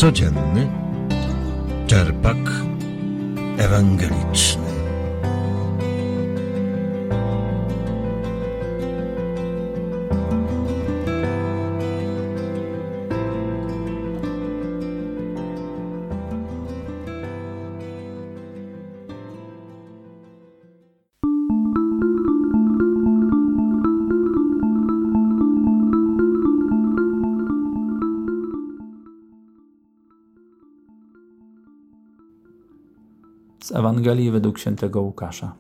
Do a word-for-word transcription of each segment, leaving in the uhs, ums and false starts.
Codzienny czerpak ewangeliczny. Z Ewangelii według świętego Łukasza.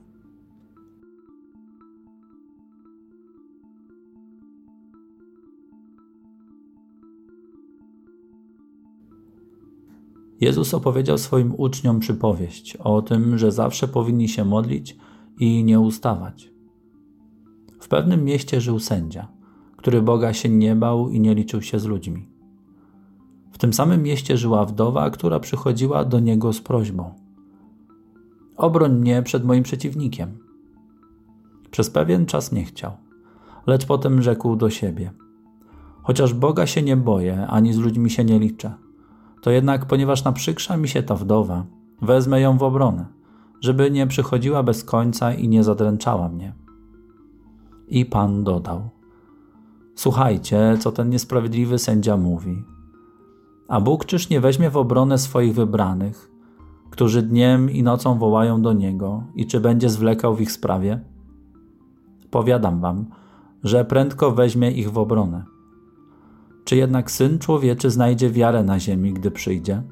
Jezus opowiedział swoim uczniom przypowieść o tym, że zawsze powinni się modlić i nie ustawać. W pewnym mieście żył sędzia, który Boga się nie bał i nie liczył się z ludźmi. W tym samym mieście żyła wdowa, która przychodziła do niego z prośbą: obroń mnie przed moim przeciwnikiem. Przez pewien czas nie chciał, lecz potem rzekł do siebie: chociaż Boga się nie boję, ani z ludźmi się nie liczę, to jednak, ponieważ naprzykrza mi się ta wdowa, wezmę ją w obronę, żeby nie przychodziła bez końca i nie zadręczała mnie. I Pan dodał: słuchajcie, co ten niesprawiedliwy sędzia mówi. A Bóg czyż nie weźmie w obronę swoich wybranych, którzy dniem i nocą wołają do Niego, i czy będzie zwlekał w ich sprawie? Powiadam wam, że prędko weźmie ich w obronę. Czy jednak Syn Człowieczy znajdzie wiarę na ziemi, gdy przyjdzie?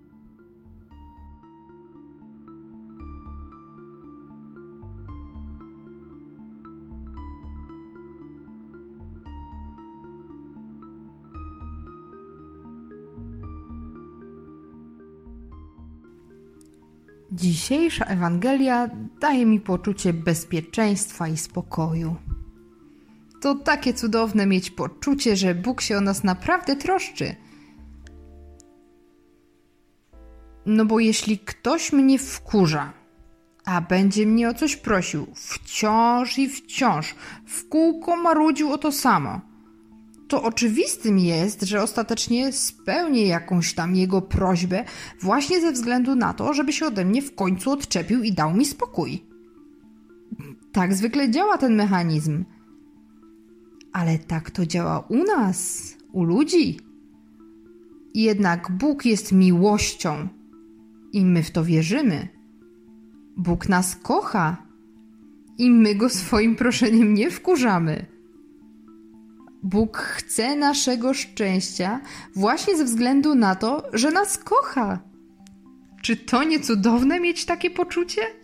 Dzisiejsza Ewangelia daje mi poczucie bezpieczeństwa i spokoju. To takie cudowne mieć poczucie, że Bóg się o nas naprawdę troszczy. No bo jeśli ktoś mnie wkurza, a będzie mnie o coś prosił, wciąż i wciąż, w kółko marudził o to samo, to oczywistym jest, że ostatecznie spełnię jakąś tam jego prośbę właśnie ze względu na to, żeby się ode mnie w końcu odczepił i dał mi spokój. Tak zwykle działa ten mechanizm. Ale tak to działa u nas, u ludzi. Jednak Bóg jest miłością i my w to wierzymy. Bóg nas kocha i my Go swoim proszeniem nie wkurzamy. Bóg chce naszego szczęścia właśnie ze względu na to, że nas kocha. Czy to nie cudowne mieć takie poczucie?